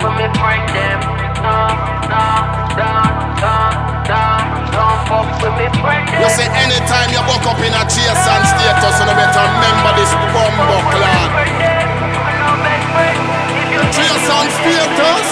with me friend them. Don't fuck with me friend them. You say anytime you woke up in a Jason status, you better remember this bumbo clan. Jason status.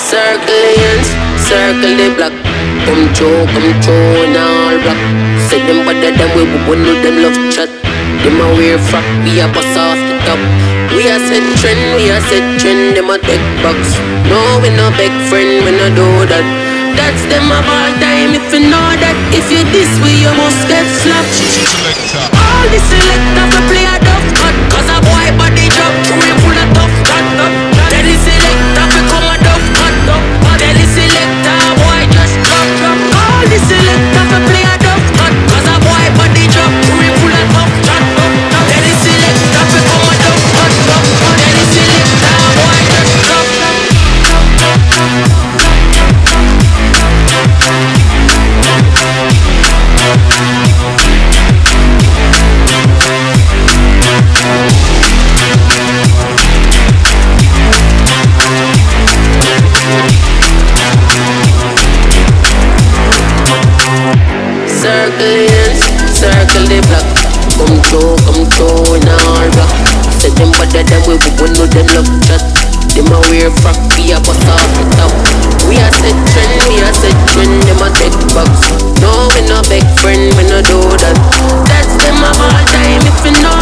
Circle the block. Come through and all rock. Say them better than we won't know them love chat. Them a wear frock, we a bust off the top. We a set trend, them a take box. No, we no beg friend, we no do that. That's them of all time, if you know that. If you this way, you must get slapped. All the selectors to play a duff cut. Cause a boy body drop, we full of tough cut. Tell the selector to come a duff cut. Tell the selector, boy just drop. All the selectors to play a duff cut. Cause a boy body drop, we full of tough cut. Tell the selector to come a duff cut. Tell the selector, boy just drop. Circle the block. Come through in all rock. Say them better than we won't know them love chat. Them a wear frock, we a bust off the top. We a set trend, them a take box. No, we no beg friend, we no do that. That's them of all time, if you know